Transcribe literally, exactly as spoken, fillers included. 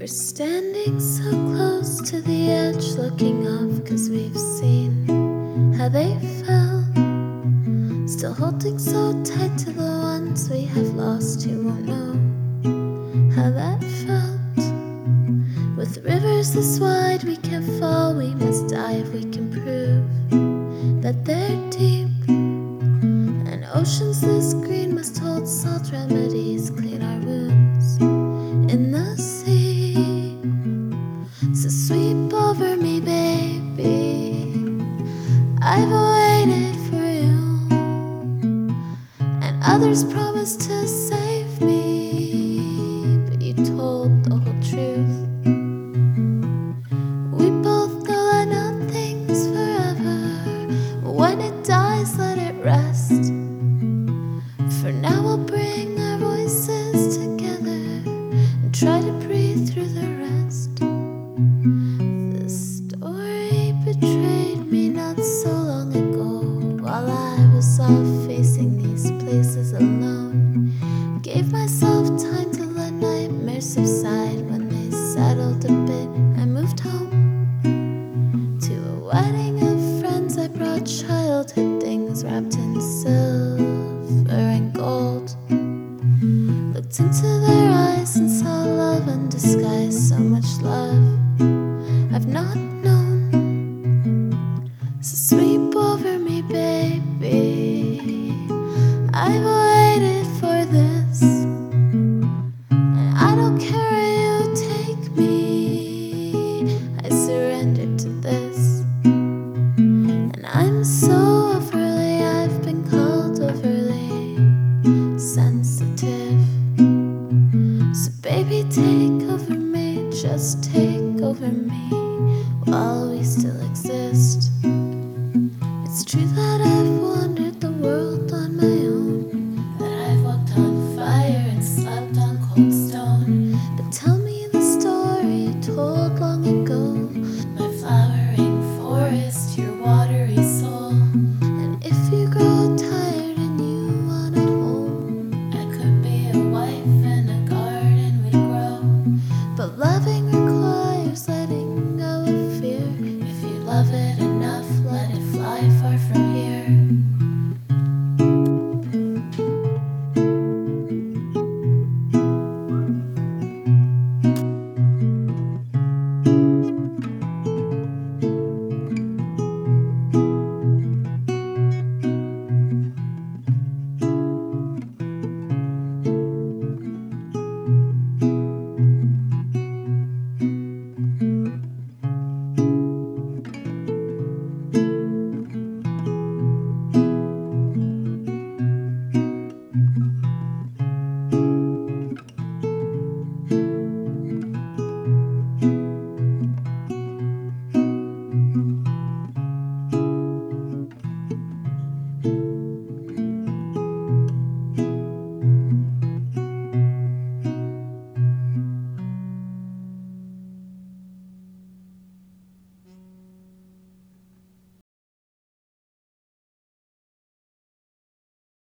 We're standing so close to the edge, looking off, 'cause we've seen how they fell. Still holding so tight to the ones we have lost, who won't know how that felt. With rivers this wide, we can't fall, we must dive, we can prove that they're deep. And oceans this green must hold salt remedies, clean our wounds in the sea. So sweep over me, baby, I've waited for you, and others promised to save me, but you told the whole truth. We both know that nothing's forever. When it dies, let it rest. For now we'll bring our voices together and try to breathe through the rest. The story betrayed me not so long ago, while I was off facing these places alone. Gave myself time to let nightmares subside. When they settled a bit, I moved home to a wedding of friends. I brought childhood things wrapped in silver and gold. Looked into their eyes and saw love undisguised, so much love I've not known. So sweep over me, baby, I've waited for this, and I don't care where you take me, I surrendered to this. And I'm so overly, I've been called overly sensitive. So baby, take over me, just take over me.